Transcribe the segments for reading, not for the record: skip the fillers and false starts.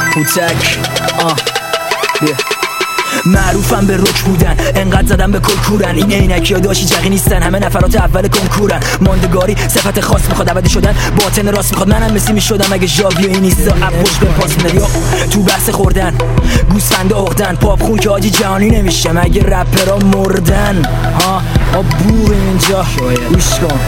کوچک معروفم به رک بودن، انقدر زدم به کلکورن. این عینکی ها داشی جقی نیستن، همه نفرات اول کنکورن. ماندگاری صفت خاص میخواد، ابدی شدن باطن راست میخواد. منم مسی میشدم اگه ژاوی این نیستا اپوش به پاس میداد. تو بحث خوردن گوسفنده عقدن، پاپ خون که آجی جهانی نمیشه مگه رپرها مردن. بور اینجا گوش کن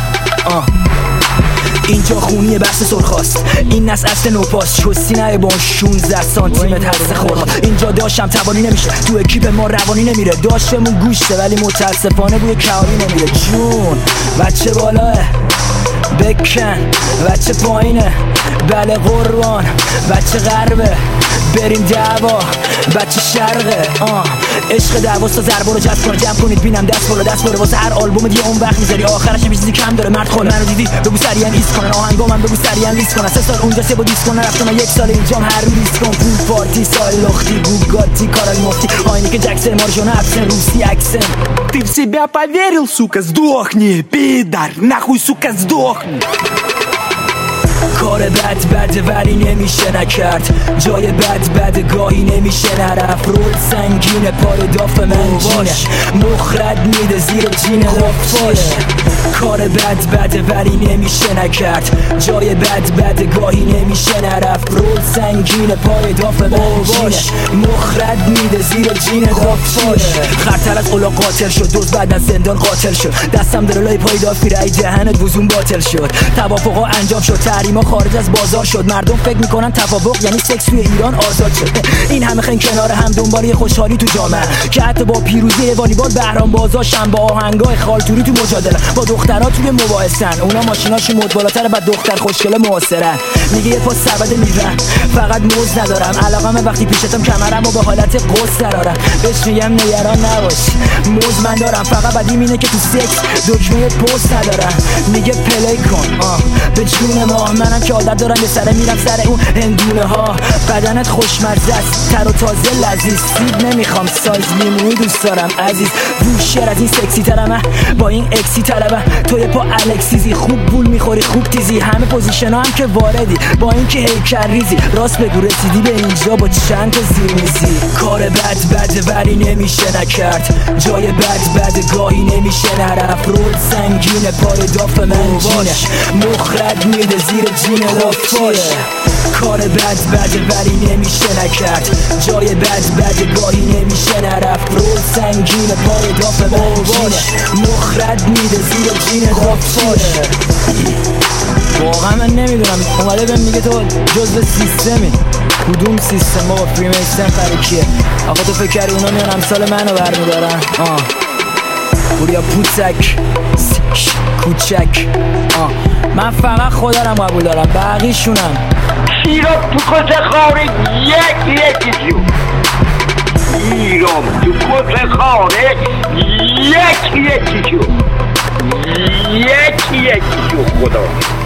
اینجا خونی بحث سرخاست، این نس اصل نوپاست. چستی نه با 16 سانتیمتر هست خورها. اینجا داشتم توانی نمیشه، تو اکیپ ما روانی نمیره. داشتمون گوشته ولی متاسفانه بوی کاری نمیره. جون بچه بالاه بکن، بچه پایینه بله قربان، بچه غربه بریم دعوا، بچه شرقه عشق دعواست تا ضربه رو جذب کنه. جمع کنید بینم دست بالا واسه هر آلبوم دیگه اون وقت میذاری آخرش یه چیزی کم داره. مرد خال منو دیدی بگو سریعا ایست کنن، آهنگا من بگو سریعا لیست کنن. 3 سال اونجا 3 با دیس کنن، رفتم 1 سال اینجام هر روز لیست کن. پول پارتی سال لختی بوگاتی کارال مفتی آینی که جکسن مارجونا ابسن روسی اکسن. Ты в себя поверил, сука, сдохни, пидор, нахуй, сука, сдохни. کار بد ولی نمیشه نکرد، جای بد گاهی نمیشه نرفت. رول سنگینه پای داف من جینه، مخرد میده زیر جینه رفت. کار بد ولی نمیشه نکرد، جای بد گاهی نمیشه نرفت. رول سنگینه پای داف من جینه، مخرد میده زیر جینه رفت. خرتر از اولا قاتل شد، دوز بعد از زندان قاتل شد. دستم در لای پای دافی رای دهنت وزون باطل شد. توافقا انجام شد، تحریما خارج از بازار شد. مردم فکر میکنن توافق یعنی سکس توی ایران آزاد شد. این همه خنگ کنار هم دنبال خوشحالی تو جامعه، که حتی با پیروزی والیبال بهرام بازاشم با آهنگای خالتوری تو مجادله. با دخترها توی مباحثن، اونا ماشیناشون مد بالاتره بعد دختر خوشگله معاصرن. میگه یه پاس سبد میزن فقط موز ندارم، علاقمه وقتی پیشتم کمرمو به حالت قص درارم. بهش میگم نگران نباش موز من دارم، فقط بدیم اینه که تو سکس دکمه پست ندارم. میگه پلی کن به جون ما، منم که عادت دارم یه سره میرم سر اون هندونه ها. بدنت خوشمزه است تر و تازه لذیذ، سیب نمیخوام سایز لیمونی دوست دارم عزیز. بوشر از این سکسی ترمه با این اکسی طلبه، توی پا الکسیزی خوب بول میخوری خوب تیزی. همه پوزیشن ها هم که واردی با این که هیکل ریزی. راست بگو رسیدی به اینجا با چند تا زیر میزی. کار بد ولی نمیشه نکرد، جای بد گاهی نمیشه نرفت. رول سنگینه پای داف من جینه، مخرد میده زیر جینه رفت. کار بد ولی نمیشه نکرد، جای بد گاهی نمیشه نرفت. رول سنگینه پای داف من جینه، مخرد میده زیر جینه رفت. واقعا من نمیدونم، اومده بهم میگه تو جزو سیستمی. کدوم سیستم بابا؟ فریمیسن فرکیه. آقا تو فکر کردی اونا میان امثال منو برمیدارن؟ پوریا پوتک کوچک. من فقط خودم قبول دارم، بقیشونم ایران تو کت خانه یکی جو، ایران تو کت خانه یکی جو، یکی جو خدا.